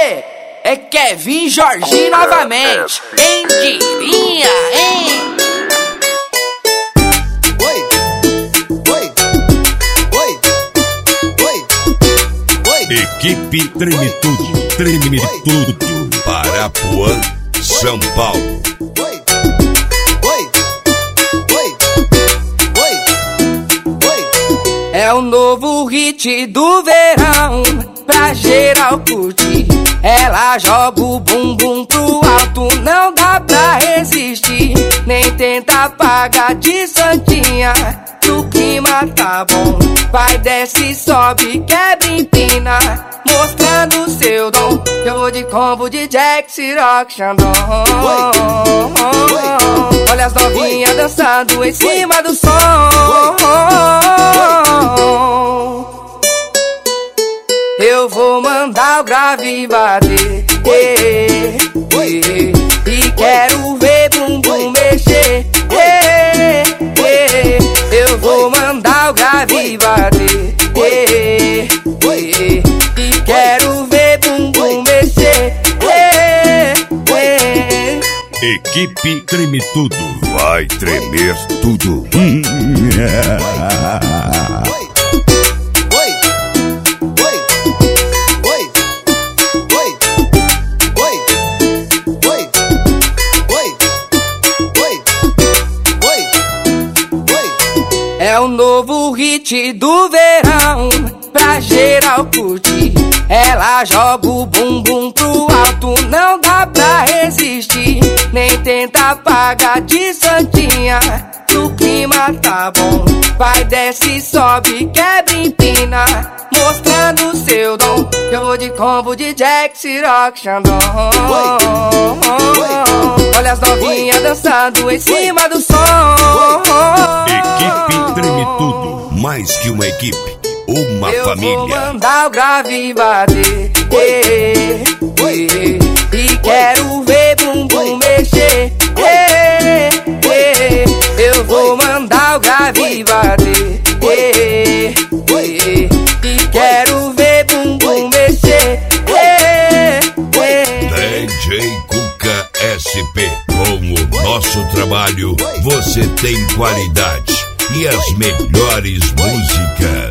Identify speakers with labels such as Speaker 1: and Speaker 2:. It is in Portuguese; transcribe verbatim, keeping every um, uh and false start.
Speaker 1: aí, é Kevin Jorginho novamente. Quem diria, hein?
Speaker 2: Oi, oi, oi, oi, oi.
Speaker 3: Equipe Treme Tudo, Treme Tudo, Parapuã, São Paulo.
Speaker 2: Oi, oi, oi, oi, oi.
Speaker 1: É o novo hit do verão, pra geral curtir. Ela joga o bumbum pro alto, não dá pra resistir. Nem tenta apagar de santinha, que o clima tá bom. Vai, desce, sobe, quebra, empina, mostrando seu dom. Eu vou de combo de Jack, Ciroc, Xandão. Olha as novinhas dançando em cima do som. Eu vou mandar o grave bater, eh, eh, e quero ver bumbum mexer, eh, eh, eu vou mandar o grave bater, eh, eh, e quero ver bumbum mexer, eh, eh.
Speaker 3: Equipe Treme Tudo, vai tremer tudo.
Speaker 1: É o novo hit do verão, pra geral curtir. Ela joga o bumbum pro alto, não dá pra resistir. Nem tenta apagar de santinha, que o clima tá bom. Vai, desce, sobe, quebra, empina, mostrando seu dom. Eu vou de combo de Jack, Ciroc, Xandão. Olha as novinhas dançando em cima do som.
Speaker 3: Equipe Treme Tudo, mais que uma equipe, uma
Speaker 1: eu
Speaker 3: família.
Speaker 1: Eu vou mandar o grave bater, eh, eh, e quero ver bumbum mexer, eh, eh, eu vou mandar o grave bater, eh, eh, e quero ver bumbum mexer, eh, eh.
Speaker 3: D J Cuca S P, com o nosso trabalho você tem qualidade e as melhores músicas.